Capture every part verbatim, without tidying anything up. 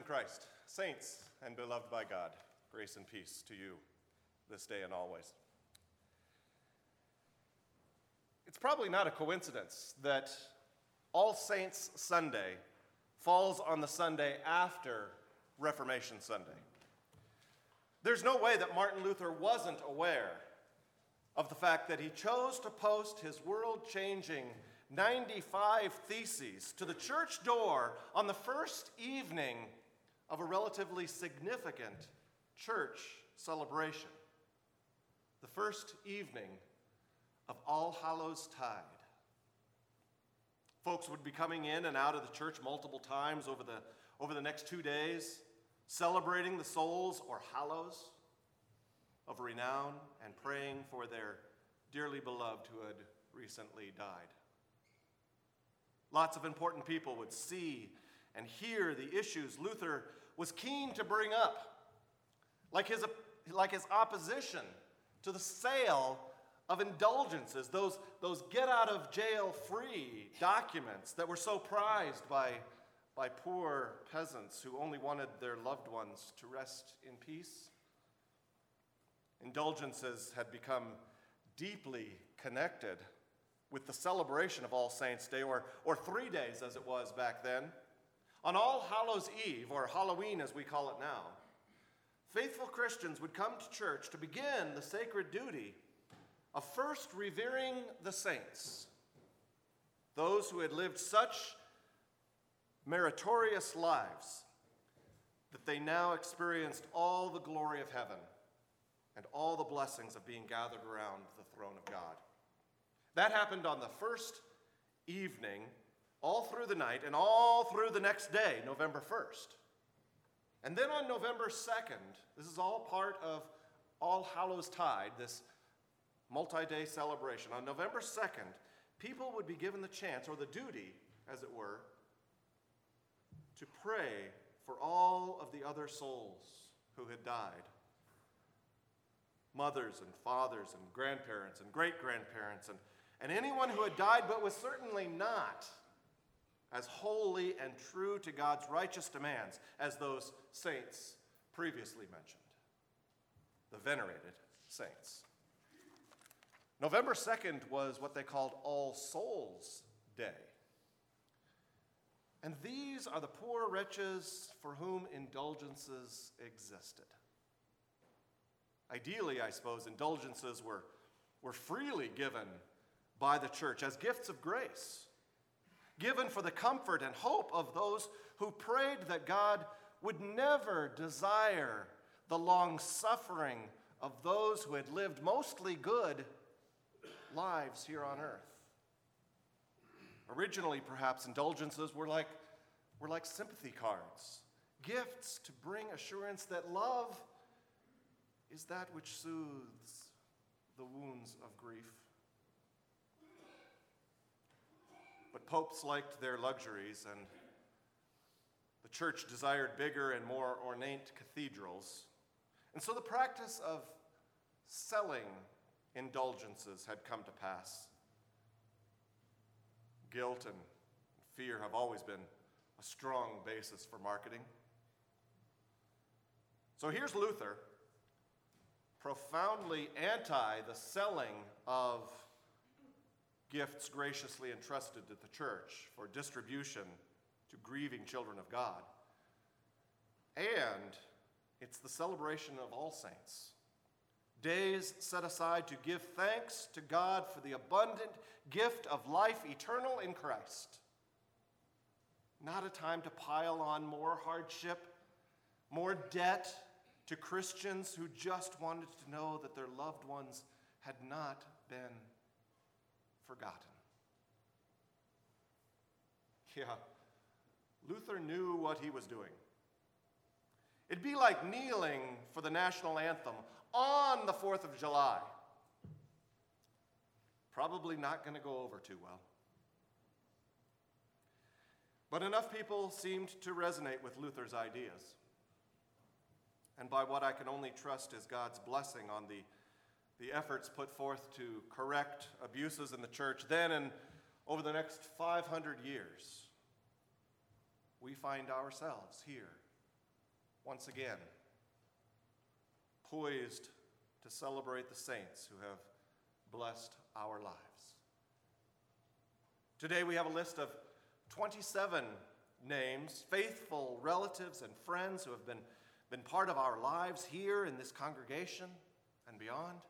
Christ, saints and beloved by God, grace and peace to you this day and always. It's probably not a coincidence that All Saints Sunday falls on the Sunday after Reformation Sunday. There's no way that Martin Luther wasn't aware of the fact that he chose to post his world-changing ninety-five Theses to the church door on the first evening of a relatively significant church celebration, the first evening of All Hallows Tide. Folks would be coming in and out of the church multiple times over the, over the next two days, celebrating the souls or hallows of renown and praying for their dearly beloved who had recently died. Lots of important people would see and hear the issues Luther was keen to bring up, like his, like his opposition to the sale of indulgences, those, those get-out-of-jail-free documents that were so prized by, by poor peasants who only wanted their loved ones to rest in peace. Indulgences had become deeply connected with the celebration of All Saints' Day, or, or three days as it was back then. On All Hallows' Eve, or Halloween as we call it now, faithful Christians would come to church to begin the sacred duty of first revering the saints, those who had lived such meritorious lives that they now experienced all the glory of heaven and all the blessings of being gathered around the throne of God. That happened on the first evening, all through the night, and all through the next day, November first. And then on November second, this is all part of All Hallows Tide, this multi-day celebration. On November second, people would be given the chance, or the duty, as it were, to pray for all of the other souls who had died. Mothers and fathers and grandparents and great-grandparents and, and anyone who had died but was certainly not as holy and true to God's righteous demands as those saints previously mentioned, the venerated saints. November second was what they called All Souls' Day. And these are the poor wretches for whom indulgences existed. Ideally, I suppose, indulgences were, were freely given by the church as gifts of grace, given for the comfort and hope of those who prayed that God would never desire the long suffering of those who had lived mostly good lives here on earth. Originally, perhaps, indulgences were like, were like sympathy cards, gifts to bring assurance that love is that which soothes the wounds of grief. But popes liked their luxuries, and the church desired bigger and more ornate cathedrals. And so the practice of selling indulgences had come to pass. Guilt and fear have always been a strong basis for marketing. So here's Luther, profoundly anti the selling of gifts graciously entrusted to the church for distribution to grieving children of God. And it's the celebration of All Saints, days set aside to give thanks to God for the abundant gift of life eternal in Christ. Not a time to pile on more hardship, more debt to Christians who just wanted to know that their loved ones had not been forgotten. Yeah, Luther knew what he was doing. It'd be like kneeling for the national anthem on the fourth of July. Probably not going to go over too well. But enough people seemed to resonate with Luther's ideas, and by what I can only trust is God's blessing on the, the efforts put forth to correct abuses in the church then and over the next five hundred years, we find ourselves here once again, poised to celebrate the saints who have blessed our lives. Today we have a list of twenty-seven names, faithful relatives and friends who have been, been part of our lives here in this congregation and beyond.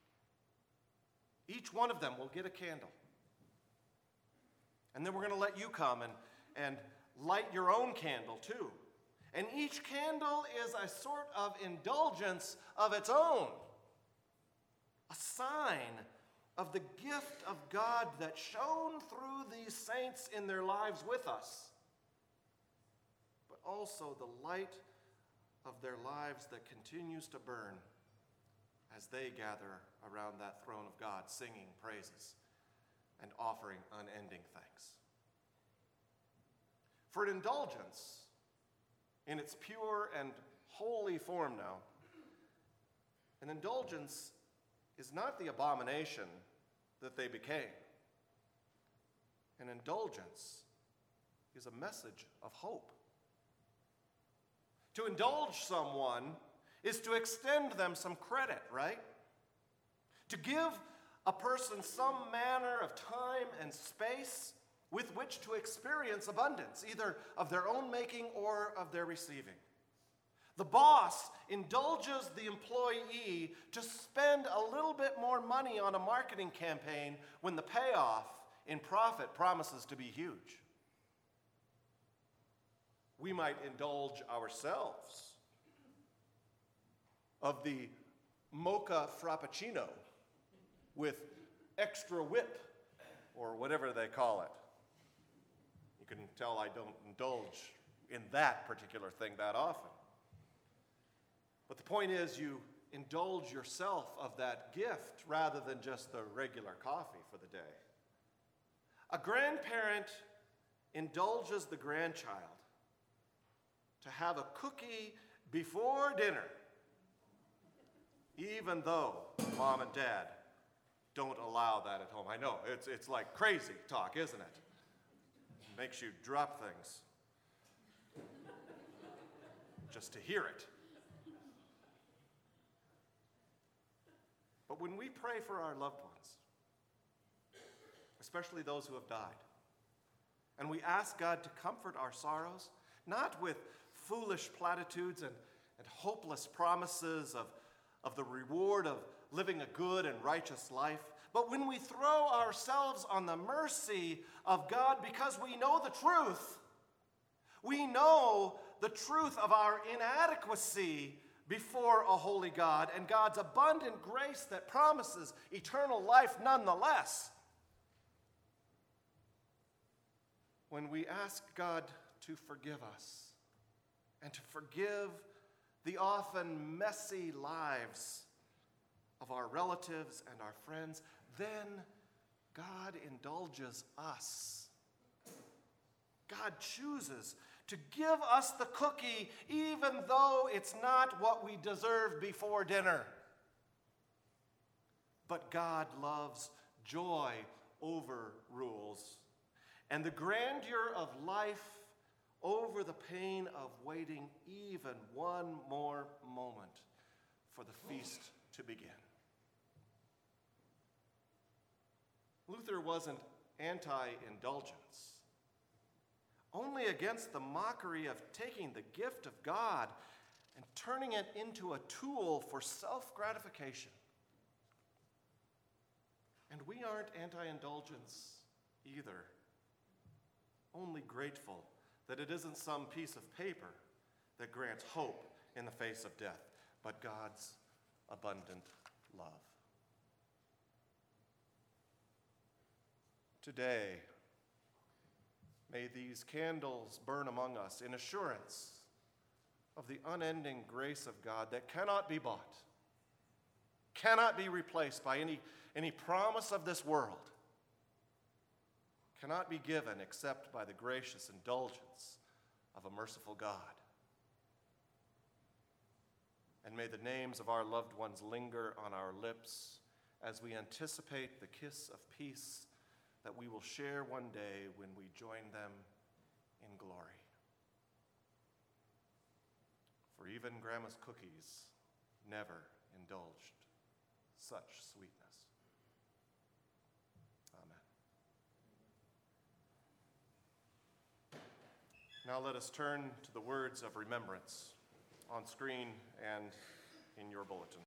Each one of them will get a candle. And then we're going to let you come and, and light your own candle too. And each candle is a sort of indulgence of its own, a sign of the gift of God that shone through these saints in their lives with us, but also the light of their lives that continues to burn as they gather around that throne of God, singing praises and offering unending thanks. For an indulgence, in its pure and holy form now, an indulgence is not the abomination that they became. An indulgence is a message of hope. To indulge someone is to extend them some credit, right? To give a person some manner of time and space with which to experience abundance, either of their own making or of their receiving. The boss indulges the employee to spend a little bit more money on a marketing campaign when the payoff in profit promises to be huge. We might indulge ourselves of the mocha frappuccino with extra whip, or whatever they call it. You can tell I don't indulge in that particular thing that often. But the point is, you indulge yourself of that gift rather than just the regular coffee for the day. A grandparent indulges the grandchild to have a cookie before dinner, even though mom and dad don't allow that at home. I know, it's, it's like crazy talk, isn't it? It makes you drop things just to hear it. But when we pray for our loved ones, especially those who have died, and we ask God to comfort our sorrows, not with foolish platitudes and, and hopeless promises of, of the reward of living a good and righteous life, but when we throw ourselves on the mercy of God because we know the truth, we know the truth of our inadequacy before a holy God and God's abundant grace that promises eternal life nonetheless. When we ask God to forgive us and to forgive the often messy lives of our relatives and our friends, then God indulges us. God chooses to give us the cookie even though it's not what we deserve before dinner. But God loves joy over rules, and the grandeur of life over the pain of waiting even one more moment for the feast to begin. Luther wasn't anti-indulgence, only against the mockery of taking the gift of God and turning it into a tool for self-gratification. And we aren't anti-indulgence either, only grateful that it isn't some piece of paper that grants hope in the face of death, but God's abundant love. Today, may these candles burn among us in assurance of the unending grace of God that cannot be bought, cannot be replaced by any, any promise of this world, cannot be given except by the gracious indulgence of a merciful God. And may the names of our loved ones linger on our lips as we anticipate the kiss of peace that we will share one day when we join them in glory. For even Grandma's cookies never indulged such sweetness. Amen. Now let us turn to the words of remembrance on screen and in your bulletin.